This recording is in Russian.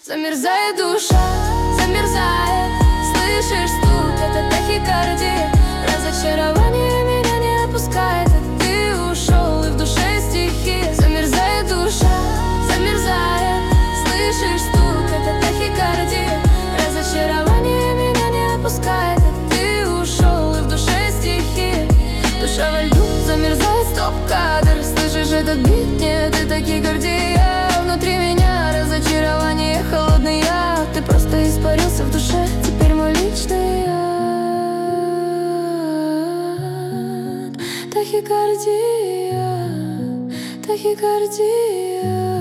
Замерзает душа, замерзает. Слышишь стук, это тахикардия. Разочарование меня не отпускает, а ты ушел, и в душе стихи. Замерзает душа, замерзает. Слышишь стук, это тахикардия. Разочарование меня не отпускает, а ты ушел, и в душе стихи. Душа во льду, замерзает стоп-кадр. Слышишь этот бит? Нет, это тахикардия. Внутри меня разочарование, холодный яд. Ты просто испарился в душе, теперь мой личный яд. Тахикардия, тахикардия.